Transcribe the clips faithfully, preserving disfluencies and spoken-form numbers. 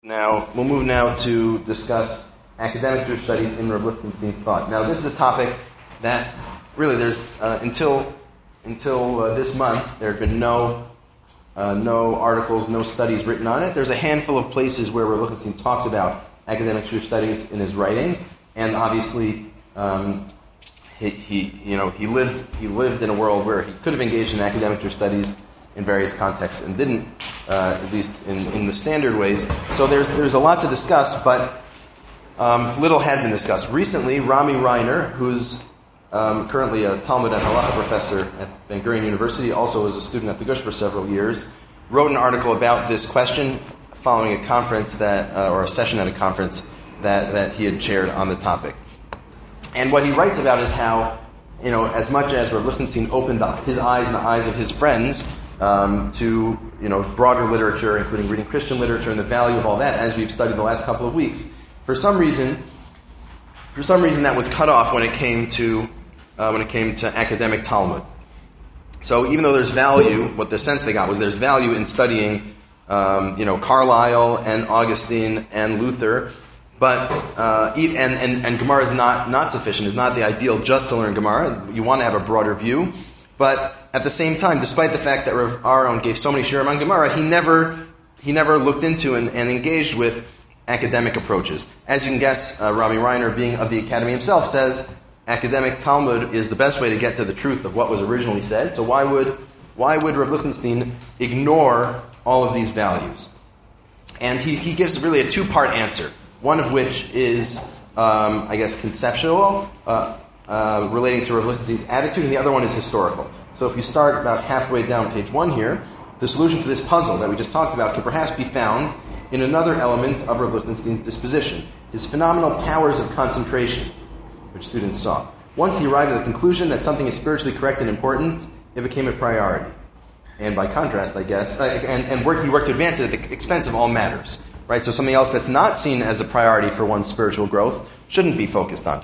Now, we'll move now to discuss academic Jewish studies in Rav Lichtenstein's thought. Now, this is a topic that really there's, uh, until until uh, this month, there have been no uh, no articles, no studies written on it. There's a handful of places where Rav Lichtenstein talks about academic Jewish studies in his writings, and obviously, um, he, he you know he lived he lived in a world where he could have engaged in academic Jewish studies in various contexts and didn't, uh, at least in, in the standard ways. So there's there's a lot to discuss, but um, little had been discussed. Recently, Rami Reiner, who's um, currently a Talmud and Halacha professor at Ben Gurion University, also was a student at the Gush for several years, wrote an article about this question following a conference that, uh, or a session at a conference that, that he had chaired on the topic. And what he writes about is how, you know, as much as Rav Lichtenstein opened his eyes and the eyes of his friends Um, to you know broader literature, including reading Christian literature and the value of all that, as we've studied the last couple of weeks. For some reason, for some reason, that was cut off when it came to uh, when it came to academic Talmud. So even though there's value, what the sense they got was there's value in studying, um, you know, Carlyle and Augustine and Luther, but uh, and, and and Gemara is not not sufficient. Is not the ideal just to learn Gemara. You want to have a broader view, but at the same time, despite the fact that Rav Aaron gave so many shiurim on Gemara, he never he never looked into and, and engaged with academic approaches. As you can guess, uh, Rami Reiner, being of the academy himself, says academic Talmud is the best way to get to the truth of what was originally said. So why would why would Rav Lichtenstein ignore all of these values? And he, he gives really a two-part answer, one of which is, um, I guess, conceptual, uh, uh, relating to Rav Lichtenstein's attitude, and the other one is historical. So if you start about halfway down page one here, the solution to this puzzle that we just talked about can perhaps be found in another element of Rav Lichtenstein's disposition, his phenomenal powers of concentration, which students saw. Once he arrived at the conclusion that something is spiritually correct and important, it became a priority. And by contrast, I guess, uh, and, and work, he worked to advance it at the expense of all matters. Right? So something else that's not seen as a priority for one's spiritual growth shouldn't be focused on.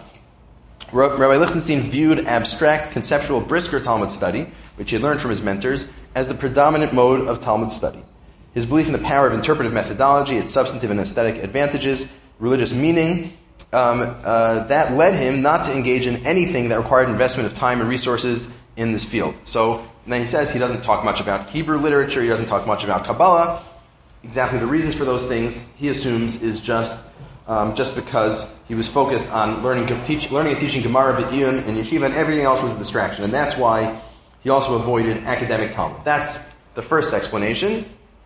Rabbi Lichtenstein viewed abstract, conceptual, brisker Talmud study, which he had learned from his mentors, as the predominant mode of Talmud study. His belief in the power of interpretive methodology, its substantive and aesthetic advantages, religious meaning, um, uh, that led him not to engage in anything that required investment of time and resources in this field. So then he says he doesn't talk much about Hebrew literature, he doesn't talk much about Kabbalah. Exactly the reasons for those things, he assumes, is just Um, just because he was focused on learning, teach, learning and teaching Gemara, B'diyun, and Yeshiva, and everything else was a distraction. And that's why he also avoided academic Talmud. That's the first explanation.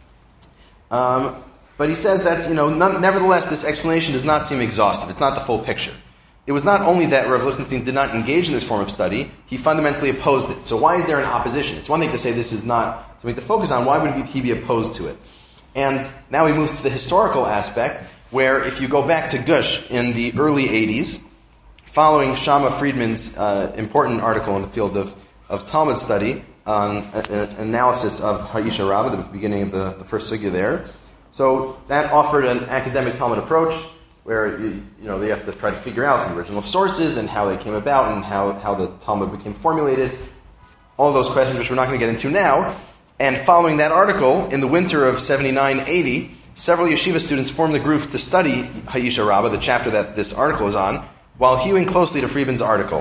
Um, but he says that's, you know, none, nevertheless, this explanation does not seem exhaustive. It's not the full picture. It was not only that Rav Lichtenstein did not engage in this form of study, he fundamentally opposed it. So why is there an opposition? It's one thing to say this is not something to focus on. Why would he be opposed to it? And now he moves to the historical aspect, where if you go back to Gush in the early eighties, following Shama Friedman's uh, important article in the field of, of Talmud study on an analysis of Ha'isha Rabbah, the beginning of the, the first sugya there, so that offered an academic Talmud approach where you, you know they have to try to figure out the original sources and how they came about and how, how the Talmud became formulated, all of those questions which we're not going to get into now. And following that article, in the winter of seventy-nine eighty, several yeshiva students formed the group to study Ha'isha Rabbah, the chapter that this article is on, while hewing closely to Friedman's article.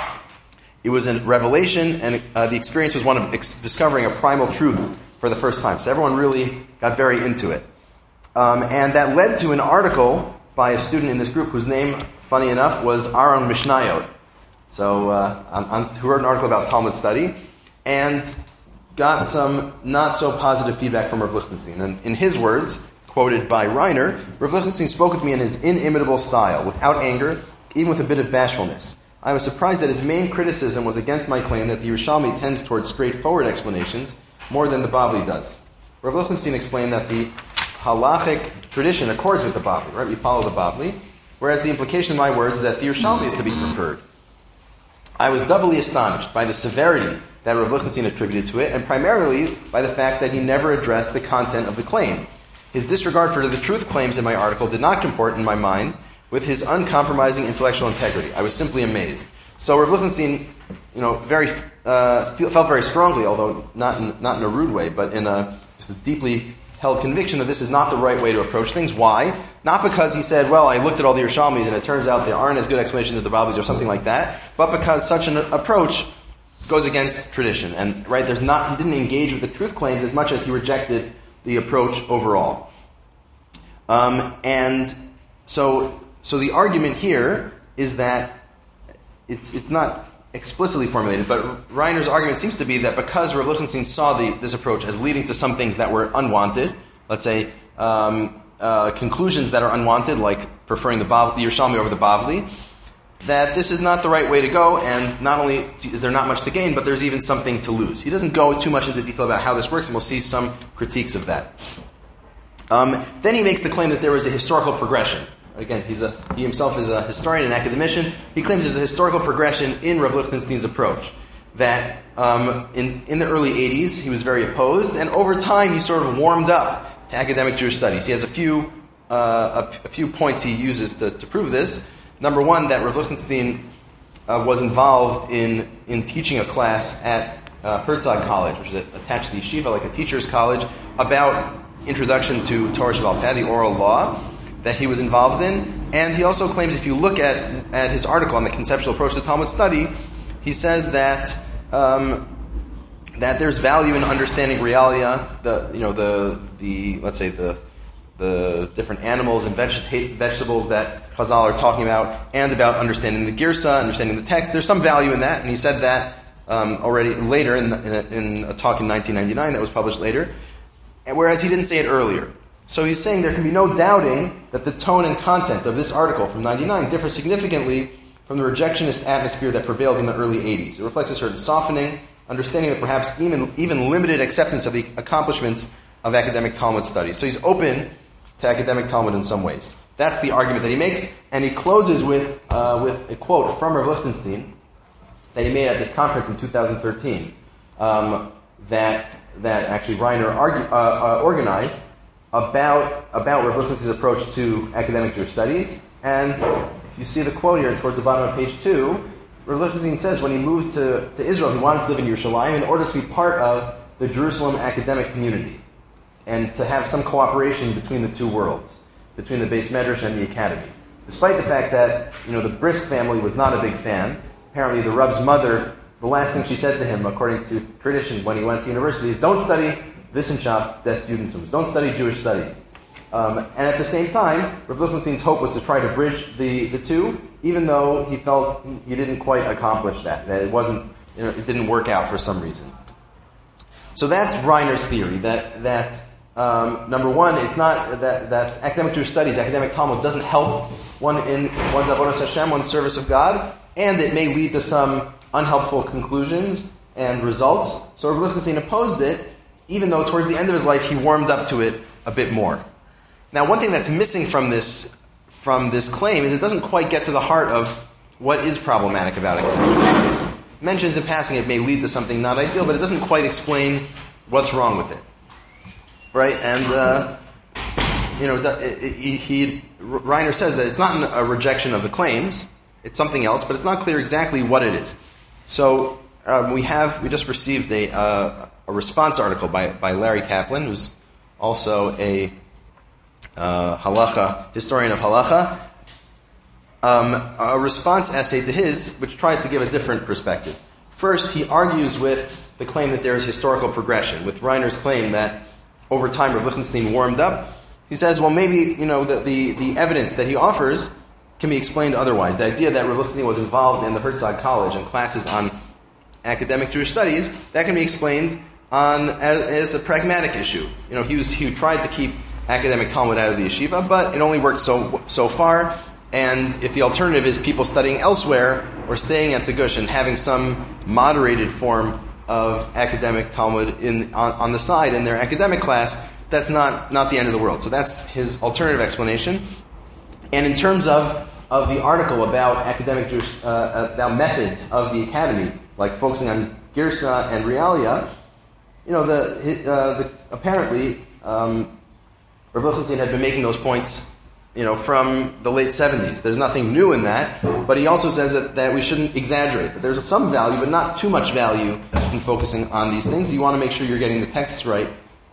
It was a revelation, and uh, the experience was one of ex- discovering a primal truth for the first time. So everyone really got very into it. Um, and that led to an article by a student in this group whose name, funny enough, was Aaron Mishnayot. So, uh, on, on, who wrote an article about Talmud study, and got some not-so-positive feedback from Rav Lichtenstein. And in his words, quoted by Reiner, Rav Lichtenstein spoke with me in his inimitable style, without anger, even with a bit of bashfulness. I was surprised that his main criticism was against my claim that the Yerushalmi tends towards straightforward explanations more than the Bavli does. Rav Lichtenstein explained that the halachic tradition accords with the Bavli, right? We follow the Bavli, whereas the implication of my words is that the Yerushalmi is to be preferred. I was doubly astonished by the severity that Rav Lichtenstein attributed to it, and primarily by the fact that he never addressed the content of the claim. His disregard for the truth claims in my article did not comport in my mind with his uncompromising intellectual integrity. I was simply amazed. So Rav Lichtenstein, you know, very uh, felt very strongly, although not in, not in a rude way, but in a, just a deeply held conviction that this is not the right way to approach things. Why? Not because he said, well, I looked at all the Yerushalmis and it turns out there aren't as good explanations as the Bavlis or something like that, but because such an approach goes against tradition. And right, there's not he didn't engage with the truth claims as much as he rejected the approach overall. Um, and so so the argument here is that it's it's not explicitly formulated, but Reiner's argument seems to be that because Rav Lichtenstein saw the, this approach as leading to some things that were unwanted, let's say um, uh, conclusions that are unwanted, like preferring the, Bav, the Yerushalmi over the Bavli, that this is not the right way to go, and not only is there not much to gain, but there's even something to lose. He doesn't go too much into detail about how this works, and we'll see some critiques of that. Um, then he makes the claim that there was a historical progression. Again, he's a, he himself is a historian and academician. He claims there's a historical progression in Rav Lichtenstein's approach. That um, in, in the early eighties, he was very opposed, and over time he sort of warmed up to academic Jewish studies. He has a few uh, a, a few points he uses to, to prove this. Number one, that Rav Lichtenstein uh, was involved in, in teaching a class at uh, Herzog College, which is attached to the yeshiva, like a teacher's college, about introduction to Torah Sheba'al Peh, the oral law, that he was involved in. And he also claims, if you look at, at his article on the conceptual approach to Talmud study, he says that um, that there's value in understanding realia, the you know the the let's say the the different animals and veg- vegetables that Chazal are talking about, and about understanding the girsa, understanding the text. There's some value in that, and he said that um, already later in, the, in, a, in a talk in nineteen ninety-nine that was published later, and whereas he didn't say it earlier. So he's saying there can be no doubting that the tone and content of this article from ninety-nine differ significantly from the rejectionist atmosphere that prevailed in the early eighties. It reflects a certain softening, understanding that perhaps even, even limited acceptance of the accomplishments of academic Talmud studies. So he's open to academic Talmud in some ways. That's the argument that he makes, and he closes with uh, with a quote from Rav Lichtenstein that he made at this conference in two thousand thirteen um, that that actually Reiner argue, uh, uh, organized about about Rav Lichtenstein's approach to academic Jewish studies. And if you see the quote here towards the bottom of page two, Rav Lichtenstein says when he moved to, to Israel, he wanted to live in Yerushalayim in order to be part of the Jerusalem academic community and to have some cooperation between the two worlds, between the Beis Medrash and the academy. Despite the fact that, you know, the Brisk family was not a big fan, apparently the Reb's mother, the last thing she said to him, according to tradition, when he went to university, is don't study Wissenschaft des Judentums, don't study Jewish studies. Um, and at the same time, Rav Lichtenstein's hope was to try to bridge the, the two, even though he felt he, he didn't quite accomplish that, that it wasn't, you know, it didn't work out for some reason. So that's Reiner's theory, that that Um, number one, it's not that, that academic Jewish studies, academic Talmud, doesn't help one in one's avodas Hashem, one's service of God, and it may lead to some unhelpful conclusions and results. So Rav Lichtenstein opposed it, even though towards the end of his life he warmed up to it a bit more. Now, one thing that's missing from this from this claim is it doesn't quite get to the heart of what is problematic about academic Jewish studies. It mentions in passing it may lead to something not ideal, but it doesn't quite explain what's wrong with it. Right, and uh, you know, he, he Reiner says that it's not a rejection of the claims; it's something else, but it's not clear exactly what it is. So um, we have we just received a uh, a response article by by Larry Kaplan, who's also a uh, halacha historian of halacha, um, a response essay to his, which tries to give a different perspective. First, he argues with the claim that there is historical progression, with Reiner's claim that over time, Rav Lichtenstein warmed up. He says, well, maybe, you know, the, the, the evidence that he offers can be explained otherwise. The idea that Rav Lichtenstein was involved in the Herzog College and classes on academic Jewish studies, that can be explained on as, as a pragmatic issue. You know, he was he tried to keep academic Talmud out of the yeshiva, but it only worked so so far. And if the alternative is people studying elsewhere or staying at the Gush and having some moderated form of academic Talmud in on, on the side in their academic class, that's not, not the end of the world. So that's his alternative explanation. And in terms of, of the article about academic Jewish, uh, about methods of the academy, like focusing on Girsa and Realia, you know, the, uh, the apparently um, Rav Lichtenstein had been making those points, you know, from the late seventies. There's nothing new in that, but he also says that, that we shouldn't exaggerate, that there's some value, but not too much value in focusing on these things. You want to make sure you're getting the texts right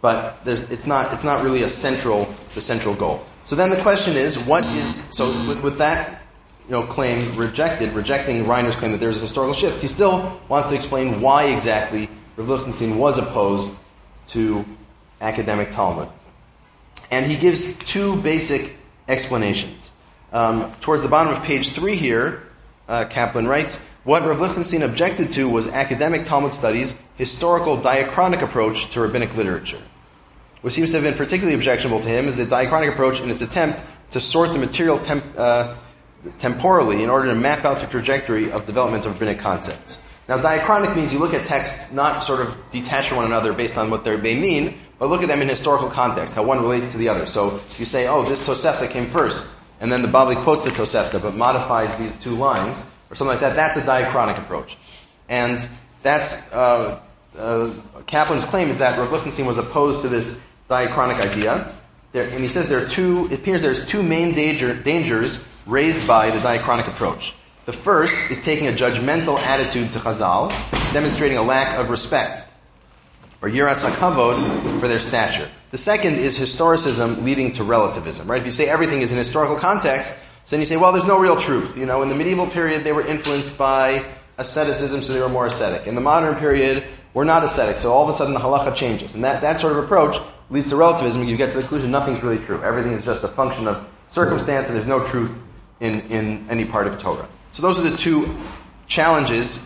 but there's, it's not it's not really a central the central goal. So then the question is, what is so with, with that you know claim rejected, rejecting Reiner's claim that there's a historical shift, he still wants to explain why exactly Rav Lichtenstein was opposed to academic Talmud, and he gives two basic explanations. Um, towards the bottom of page three here, uh, Kaplan writes, what Rav Lichtenstein objected to was academic Talmud studies' historical diachronic approach to rabbinic literature. What seems to have been particularly objectionable to him is the diachronic approach in its attempt to sort the material temp, uh, temporally in order to map out the trajectory of development of rabbinic concepts. Now, diachronic means you look at texts not sort of detached from one another based on what they may mean, but look at them in historical context, how one relates to the other. So you say, oh, this Tosefta came first, and then the Bavli quotes the Tosefta but modifies these two lines, or something like that. That's a diachronic approach. And that's, uh, uh, Kaplan's claim is that Rav Lichtenstein was opposed to this diachronic idea. There, and he says there are two, it appears there's two main danger, dangers raised by the diachronic approach. The first is taking a judgmental attitude to Chazal, demonstrating a lack of respect, or yiras hakavod, for their stature. The second is historicism leading to relativism, right? If you say everything is in historical context, so then you say, well, there's no real truth. You know, in the medieval period, they were influenced by asceticism, so they were more ascetic. In the modern period, we're not ascetic, so all of a sudden the halacha changes. And that, that sort of approach leads to relativism. You get to the conclusion nothing's really true. Everything is just a function of circumstance, and there's no truth in, in any part of Torah. So those are the two challenges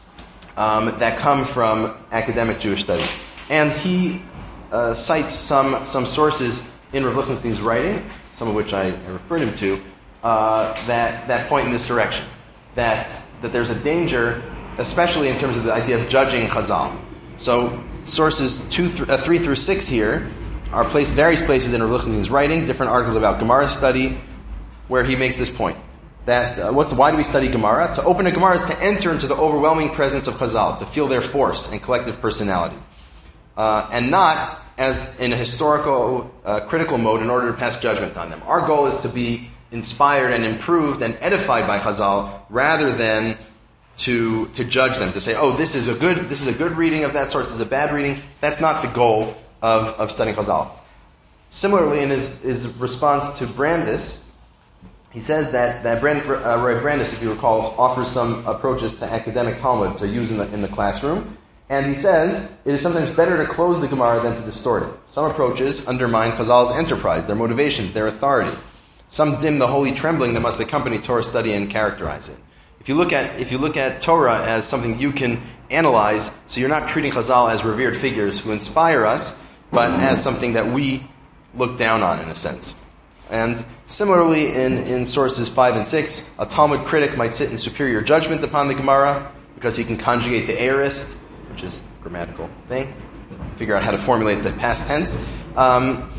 um, that come from academic Jewish study. And he uh, cites some some sources in Rav Lichtenstein's writing, some of which I, I referred him to, uh, that, that point in this direction. That, that there's a danger, especially in terms of the idea of judging Chazal. So sources two, th- uh, three through six here are placed various places in Rav Lichtenstein's writing, different articles about Gemara study, where he makes this point. That uh, what's why do we study Gemara? To open a Gemara is to enter into the overwhelming presence of Chazal, to feel their force and collective personality, uh, and not as in a historical, uh, critical mode in order to pass judgment on them. Our goal is to be inspired and improved and edified by Chazal, rather than to to judge them, to say, oh, this is a good this is a good reading of that source, this is a bad reading. That's not the goal of, of studying Chazal. Similarly, in his, his response to Brandis, he says that, that Brand, uh, Roy Brandis, if you recall, offers some approaches to academic Talmud to use in the, in the classroom. And he says, it is sometimes better to close the Gemara than to distort it. Some approaches undermine Chazal's enterprise, their motivations, their authority. Some dim the holy trembling that must accompany Torah study and characterize it. If you look at if you look at Torah as something you can analyze, so you're not treating Chazal as revered figures who inspire us, but as something that we look down on, in a sense. And similarly, in, in sources five and six, a Talmud critic might sit in superior judgment upon the Gemara because he can conjugate the aorist, which is a grammatical thing, figure out how to formulate the past tense. Um,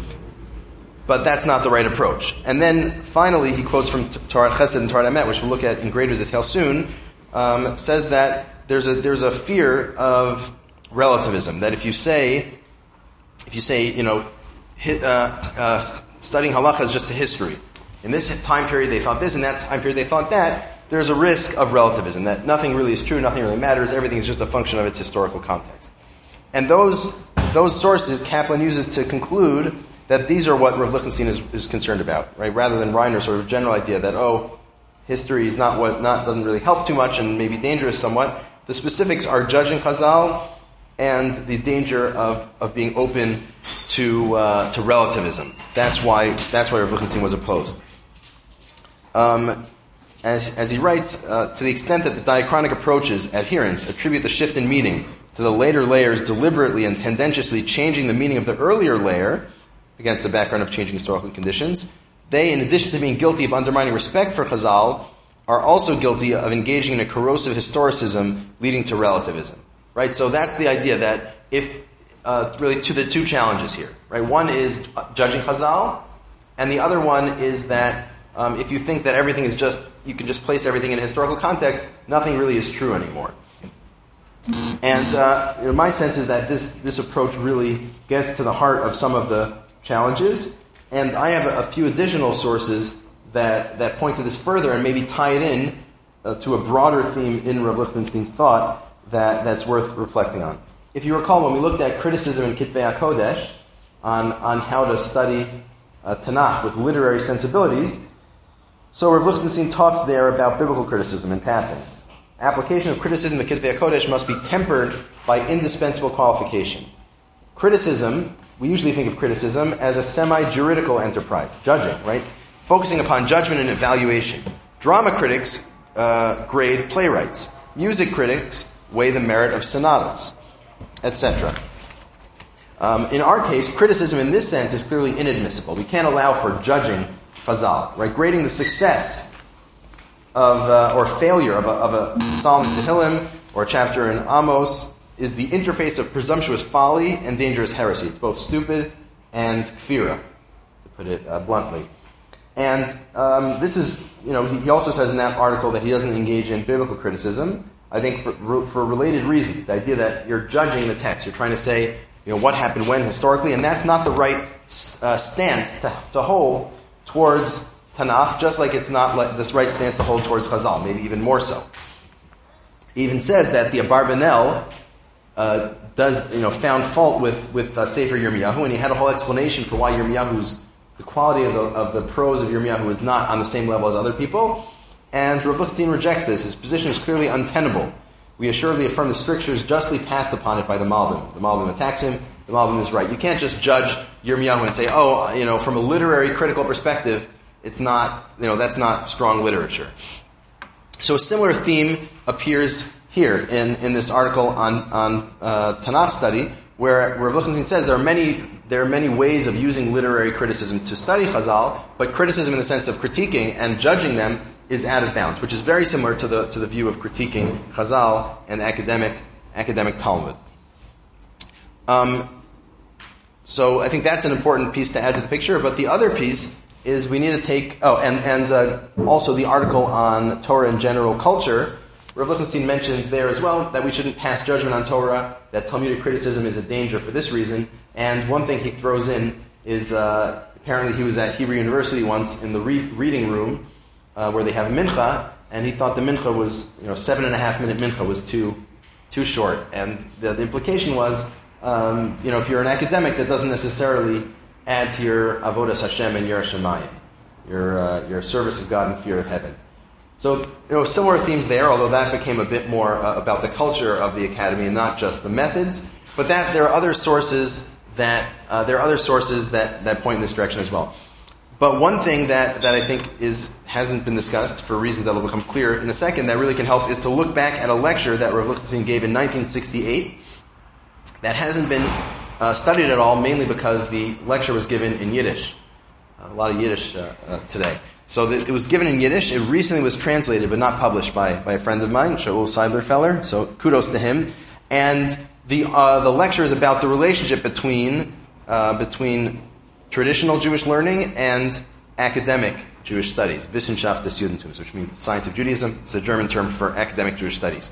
but that's not the right approach. And then finally, he quotes from Torah Chesed and Torah Emet, which we'll look at in greater detail soon, um, says that there's a there's a fear of relativism, that if you say, if you say, you know, hit, uh, uh, studying halacha is just a history. In this time period they thought this, in that time period they thought that. There's a risk of relativism, that nothing really is true, nothing really matters, everything is just a function of its historical context. And those those sources Kaplan uses to conclude that these are what Rav Lichtenstein is, is concerned about, right? Rather than Reiner's sort of general idea that, oh, history is not what not doesn't really help too much and maybe dangerous somewhat. The specifics are judging Chazal and the danger of, of being open to uh, to relativism. That's why that's why Rav Lichtenstein was opposed. Um, as as he writes, uh, to the extent that the diachronic approach's adherents attribute the shift in meaning to the later layers deliberately and tendentiously changing the meaning of the earlier layer against the background of changing historical conditions, they, in addition to being guilty of undermining respect for Chazal, are also guilty of engaging in a corrosive historicism leading to relativism. Right? So that's the idea that if, uh, really, to the two challenges here. Right? One is judging Chazal, and the other one is that um, if you think that everything is just, you can just place everything in a historical context, nothing really is true anymore. And uh, you know, my sense is that this, this approach really gets to the heart of some of the challenges, and I have a, a few additional sources that, that point to this further and maybe tie it in uh, to a broader theme in Rav Lichtenstein's thought that, that's worth reflecting on. If you recall, when we looked at criticism in Kitvei HaKodesh, on, on how to study uh, Tanakh with literary sensibilities. So Rav Lichtenstein talks there about biblical criticism in passing. Application of criticism to Kitvei HaKodesh must be tempered by indispensable qualification. Criticism, we usually think of criticism as a semi-juridical enterprise, judging, right? Focusing upon judgment and evaluation. Drama critics uh, grade playwrights. Music critics weigh the merit of sonatas, et cetera. Um, in our case, criticism in this sense is clearly inadmissible. We can't allow for judging Chazal, right? Grading the success of uh, or failure of a, of a psalm in Tehillim or a chapter in Amos is the interface of presumptuous folly and dangerous heresy. It's both stupid and kfira, to put it uh, bluntly. And um, this is, you know, he, he also says in that article that he doesn't engage in biblical criticism, I think for, for related reasons. The idea that you're judging the text, you're trying to say, you know, what happened when historically, and that's not the right uh, stance to, to hold towards Tanakh, just like it's not like this right stance to hold towards Chazal, maybe even more so. He even says that the Abarbanel uh, does, you know, found fault with with uh, Sefer Yirmiyahu, and he had a whole explanation for why Yirmiyahu's the quality of the of the prose of Yirmiyahu is not on the same level as other people. And Rav Lichtenstein rejects this. His position is clearly untenable. We assuredly affirm the strictures justly passed upon it by the Malbim. The Malbim attacks him. The Malbim is right. You can't just judge Yirmiyahu and say, oh, you know, from a literary critical perspective, it's not, you know, that's not strong literature. So a similar theme appears here in, in this article on on uh, Tanakh study, where Rav Lichtenstein says there are many there are many ways of using literary criticism to study Chazal, but criticism in the sense of critiquing and judging them is out of bounds, which is very similar to the to the view of critiquing Chazal and academic academic Talmud. Um, so I think that's an important piece to add to the picture. But the other piece is we need to take oh and and uh, also the article on Torah and general culture. Rav Lichtenstein mentions there as well that we shouldn't pass judgment on Torah, that Talmudic criticism is a danger for this reason. And one thing he throws in is uh, apparently he was at Hebrew University once in the re- reading room uh, where they have mincha, and he thought the mincha was, you know, seven and a half minute mincha was too too short. And the, the implication was, um, you know, if you're an academic, that doesn't necessarily add to your avodas Hashem and your shemayim, your uh, your service of God and fear of heaven. So, you know, similar themes there, although that became a bit more uh, about the culture of the academy and not just the methods. But that there are other sources that uh, there are other sources that, that point in this direction as well. But one thing that, that I think is hasn't been discussed for reasons that will become clear in a second that really can help is to look back at a lecture that Rav Lichtenstein gave in nineteen sixty-eight that hasn't been uh, studied at all, mainly because the lecture was given in Yiddish. A lot of Yiddish uh, uh, today. So the, it was given in Yiddish. It recently was translated, but not published by, by a friend of mine, Shaul Seidlerfeller. So kudos to him. And the uh, the lecture is about the relationship between uh, between traditional Jewish learning and academic Jewish studies, Wissenschaft des Judentums, which means the science of Judaism. It's a German term for academic Jewish studies.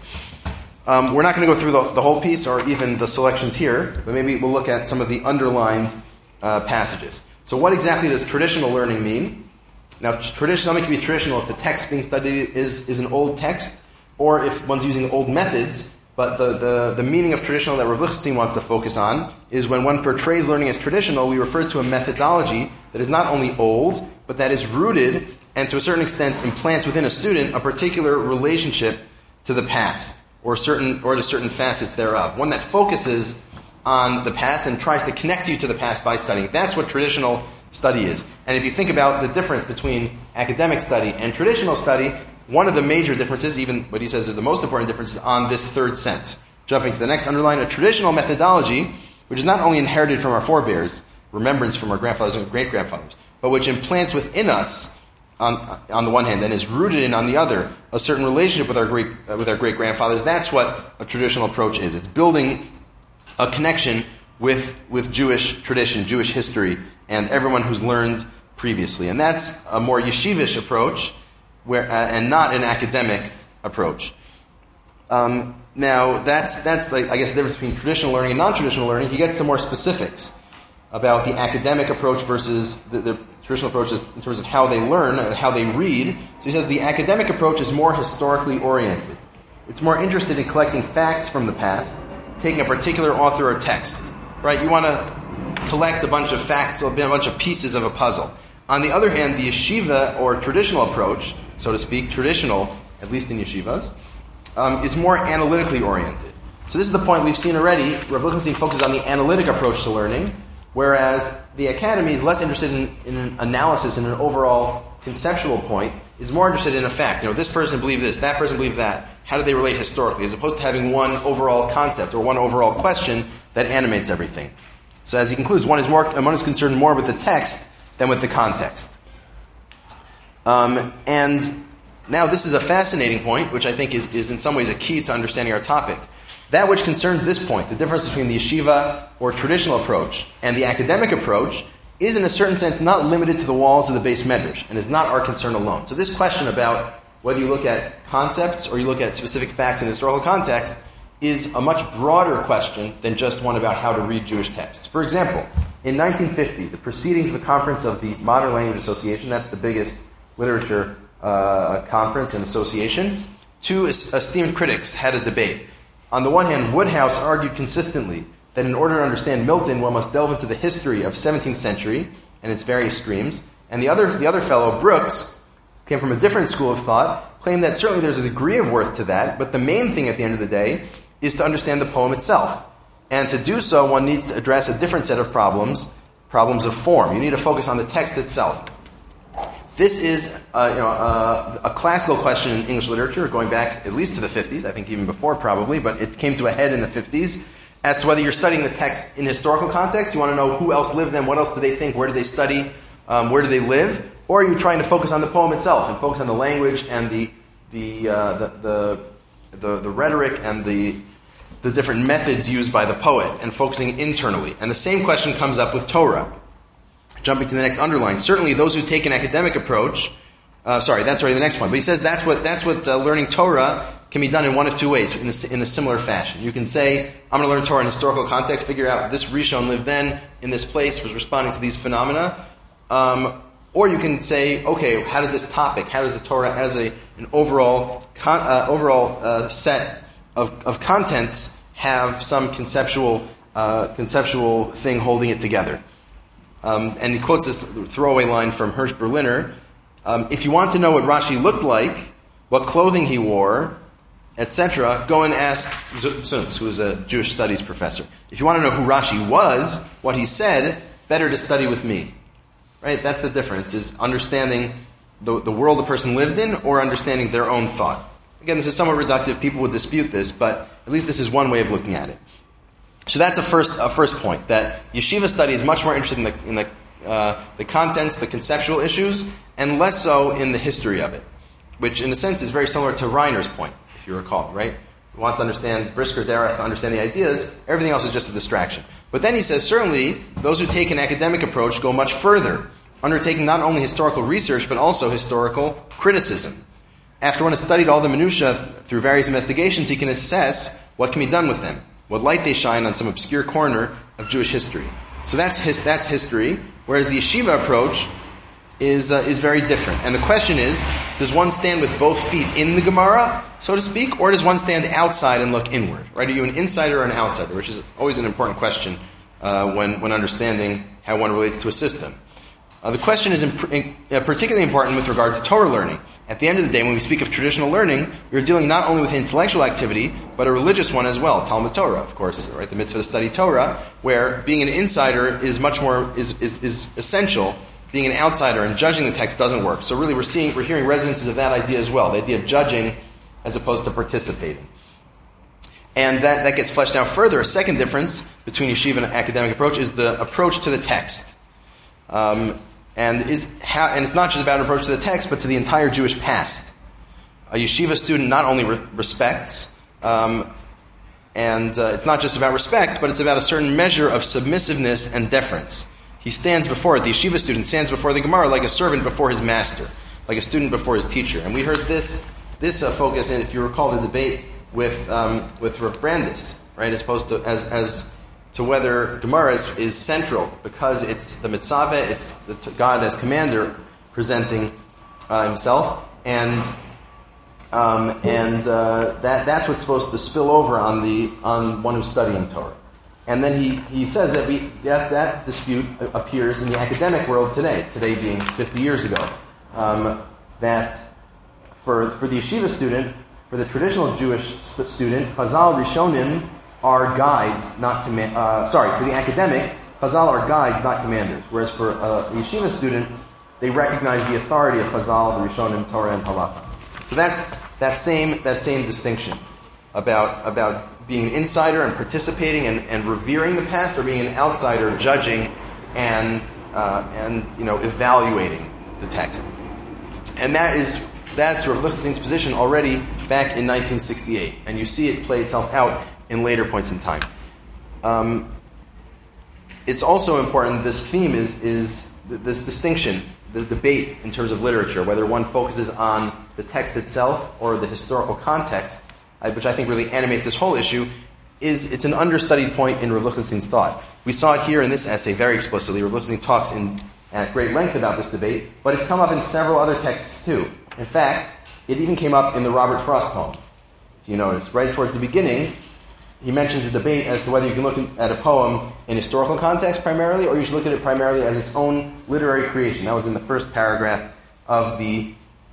Um, we're not going to go through the, the whole piece or even the selections here, but maybe we'll look at some of the underlined uh, passages. So what exactly does traditional learning mean? Now, tradition, something can be traditional if the text being studied is, is an old text, or if one's using old methods, but the, the, the meaning of traditional that Rav Lichtenstein wants to focus on is when one portrays learning as traditional, we refer to a methodology that is not only old, but that is rooted and to a certain extent implants within a student a particular relationship to the past, or certain or to certain facets thereof. One that focuses on the past and tries to connect you to the past by studying. That's what traditional study is. And if you think about the difference between academic study and traditional study, one of the major differences, even what he says is the most important difference, is on this third sense. Jumping to the next underline, a traditional methodology, which is not only inherited from our forebears, remembrance from our grandfathers and great-grandfathers, but which implants within us, on, on the one hand, and is rooted in, on the other, a certain relationship with our great uh, with our great-grandfathers. That's what a traditional approach is. It's building a connection with with Jewish tradition, Jewish history, and everyone who's learned previously. And that's a more yeshivish approach, where uh, and not an academic approach. Um, now, that's that's like I guess the difference between traditional learning and non-traditional learning. He gets to more specifics about the academic approach versus the, the traditional approaches in terms of how they learn, how they read. So he says the academic approach is more historically oriented. It's more interested in collecting facts from the past, taking a particular author or text. Right? You want to collect a bunch of facts, a bunch of pieces of a puzzle. On the other hand, the yeshiva or traditional approach, so to speak, traditional, at least in yeshivas, um, is more analytically oriented. So this is the point we've seen already. Rav Lichtenstein focuses on the analytic approach to learning, whereas the academy is less interested in, in an analysis and an overall conceptual point, is more interested in a fact. You know, this person believed this, that person believed that. How do they relate historically? As opposed to having one overall concept or one overall question that animates everything. So as he concludes, one is more one is concerned more with the text than with the context. Um, and now this is a fascinating point, which I think is, is in some ways a key to understanding our topic. That which concerns this point, the difference between the yeshiva or traditional approach and the academic approach, is in a certain sense not limited to the walls of the Beis Medrash and is not our concern alone. So this question about whether you look at concepts or you look at specific facts in historical context is a much broader question than just one about how to read Jewish texts. For example, in nineteen fifty, the proceedings of the Conference of the Modern Language Association, that's the biggest literature uh, conference and association, two esteemed critics had a debate. On the one hand, Woodhouse argued consistently that in order to understand Milton, one must delve into the history of seventeenth century and its various streams. And the other, the other fellow, Brooks, came from a different school of thought, claimed that certainly there's a degree of worth to that, but the main thing at the end of the day is to understand the poem itself. And to do so, one needs to address a different set of problems, problems of form. You need to focus on the text itself. This is uh, you know, uh, a classical question in English literature, going back at least to the fifties, I think even before probably, but it came to a head in the fifties, as to whether you're studying the text in historical context, you want to know who else lived then, what else did they think, where did they study, um, where do they live, or are you trying to focus on the poem itself and focus on the language and the the uh, the, the, the, the rhetoric and the the different methods used by the poet and focusing internally. And the same question comes up with Torah. Jumping to the next underline, certainly those who take an academic approach, uh, sorry, that's already the next one, but he says that's what that's what uh, learning Torah can be done in one of two ways, in a, in a similar fashion. You can say, I'm going to learn Torah in historical context, figure out this Rishon lived then, in this place, was responding to these phenomena, um, or you can say, okay, how does this topic, how does the Torah as a an overall con, uh, overall uh, set of, of contents have some conceptual uh, conceptual thing holding it together? Um, and he quotes this throwaway line from Hirsch Berliner. Um, if you want to know what Rashi looked like, what clothing he wore, et cetera, go and ask Zuntz, who is a Jewish studies professor. If you want to know who Rashi was, what he said, better to study with me. Right? That's the difference, is understanding the, the world a person lived in or understanding their own thought. Again, this is somewhat reductive. People would dispute this, but at least this is one way of looking at it. So that's a first a first point, that yeshiva study is much more interested in the in the uh, the contents, the conceptual issues, and less so in the history of it, which in a sense is very similar to Reiner's point, if you recall, right? He wants to understand Brisker Derech, understand the ideas, everything else is just a distraction. But then he says, certainly, those who take an academic approach go much further, undertaking not only historical research, but also historical criticism. After one has studied all the minutiae through various investigations, he can assess what can be done with them, what light they shine on some obscure corner of Jewish history. So that's his, that's history, whereas the yeshiva approach is uh, is very different. And the question is, does one stand with both feet in the Gemara, so to speak, or does one stand outside and look inward? Right? Are you an insider or an outsider? Which is always an important question uh, when, when understanding how one relates to a system. Uh, the question is imp- in, uh, particularly important with regard to Torah learning. At the end of the day, when we speak of traditional learning, we are dealing not only with intellectual activity, but a religious one as well, Talmud Torah, of course, right? The mitzvah to study Torah, where being an insider is much more is, is, is essential. Being an outsider and judging the text doesn't work. So really, we're seeing we're hearing resonances of that idea as well, the idea of judging as opposed to participating. And that, that gets fleshed out further. A second difference between yeshiva and academic approach is the approach to the text. Um, and is how, and it's not just about an approach to the text, but to the entire Jewish past. A yeshiva student not only re- respects, um, and uh, it's not just about respect, but it's about a certain measure of submissiveness and deference. He stands before it. The yeshiva student stands before the Gemara like a servant before his master, like a student before his teacher. And we heard this this uh, focus, in, if you recall, the debate with um, with Rav Brandis, right, as opposed to as as. to whether Gemara is, is central because it's the mitzvah, it's the God as commander presenting uh, himself, and um, and uh, that that's what's supposed to spill over on the on one who's studying Torah. And then he, he says that we that, that dispute appears in the academic world today, today being fifty years ago. Um, that for for the yeshiva student, for the traditional Jewish st- student, Chazal Rishonim are guides, not command. Uh, sorry, for the academic, Chazal are guides, not commanders. Whereas for a yeshiva student, they recognize the authority of Chazal, the Rishonim, Torah, and Halakha. So that's that same that same distinction about about being an insider and participating and, and revering the past, or being an outsider judging and uh, and you know evaluating the text. And that is that's Rav Lichtenstein's position already back in nineteen sixty-eight, and you see it play itself out in later points in time. Um, it's also important. This theme is is this distinction, the debate in terms of literature, whether one focuses on the text itself or the historical context, which I think really animates this whole issue, is it's an understudied point in Rav Lichtenstein's thought. We saw it here in this essay very explicitly. Rav Lichtenstein talks in at great length about this debate, but it's come up in several other texts too. In fact, it even came up in the Robert Frost poem. If you notice, right towards the beginning, he mentions a debate as to whether you can look at a poem in historical context primarily, or you should look at it primarily as its own literary creation. That was in the first paragraph of the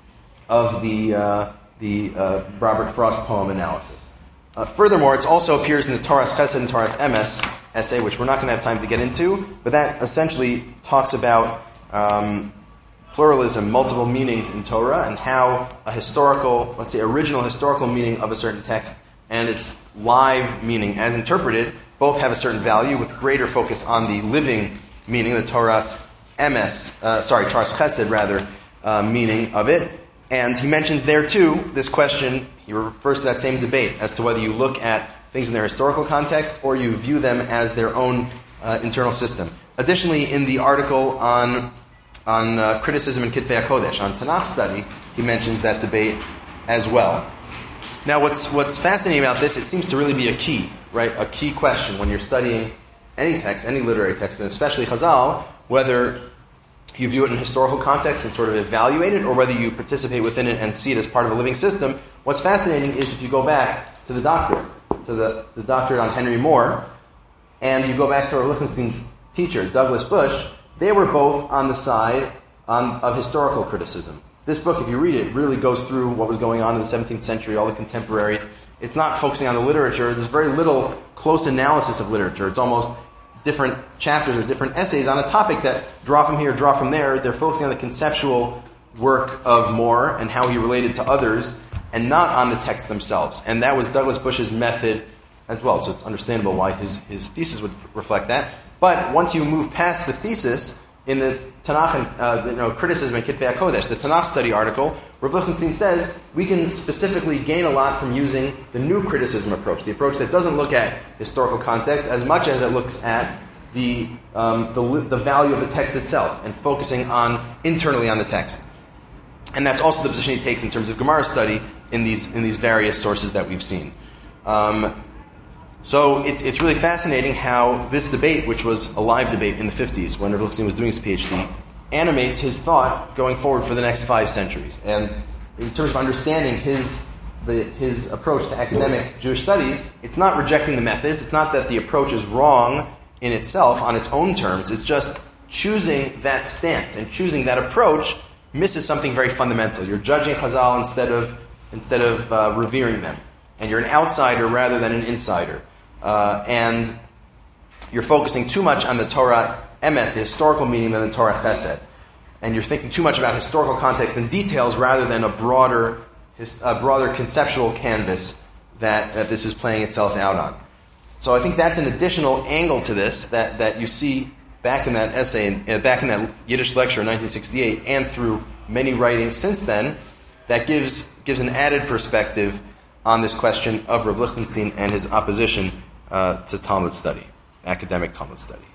of the uh, the uh, Robert Frost poem analysis. Uh, furthermore, it also appears in the Toras Chesed and Toras Emes essay, which we're not going to have time to get into, but that essentially talks about um, pluralism, multiple meanings in Torah, and how a historical, let's say, original historical meaning of a certain text and its live meaning as interpreted both have a certain value, with greater focus on the living meaning, the Toras Emes, uh, sorry, Toras Chesed rather, uh, meaning of it. And he mentions there too this question. He refers to that same debate as to whether you look at things in their historical context or you view them as their own uh, internal system. Additionally, in the article on on uh, criticism in Kitvei HaKodesh, on Tanakh study, he mentions that debate as well. Now, what's what's fascinating about this, it seems to really be a key, right? A key question when you're studying any text, any literary text, and especially Chazal, whether you view it in historical context and sort of evaluate it, or whether you participate within it and see it as part of a living system. What's fascinating is if you go back to the doctorate, to the, the doctorate on Henry Moore, and you go back to Rav Lichtenstein's teacher, Douglas Bush, they were both on the side on, of historical criticism. This book, if you read it, really goes through what was going on in the seventeenth century, all the contemporaries. It's not focusing on the literature. There's very little close analysis of literature. It's almost different chapters or different essays on a topic that draw from here, draw from there. They're focusing on the conceptual work of Moore and how he related to others, and not on the texts themselves. And that was Douglas Bush's method as well. So it's understandable why his, his thesis would reflect that. But once you move past the thesis in the Tanakh and uh, the, you know, criticism and Kitvei HaKodesh, the Tanakh study article, Rav Lichtenstein says we can specifically gain a lot from using the new criticism approach, the approach that doesn't look at historical context as much as it looks at the um, the, the value of the text itself and focusing on internally on the text. And that's also the position he takes in terms of Gemara study in these in these various sources that we've seen. Um, so it's it's really fascinating how this debate, which was a live debate in the fifties when Rav Lichtenstein was doing his PhD, animates his thought going forward for the next five centuries. And in terms of understanding his the, his approach to academic Jewish studies, it's not rejecting the methods. It's not that the approach is wrong in itself on its own terms. It's just choosing that stance, and choosing that approach misses something very fundamental. You're judging Chazal instead of instead of uh, revering them, and you're an outsider rather than an insider. Uh, and you're focusing too much on the Torah Emet, the historical meaning, than the Torah Chesed. And you're thinking too much about historical context and details rather than a broader, a broader conceptual canvas that, that this is playing itself out on. So I think that's an additional angle to this that, that you see back in that essay, uh, back in that Yiddish lecture in nineteen sixty-eight, and through many writings since then, that gives gives an added perspective on this question of Rav Lichtenstein and his opposition uh, to Talmud study, academic Talmud study.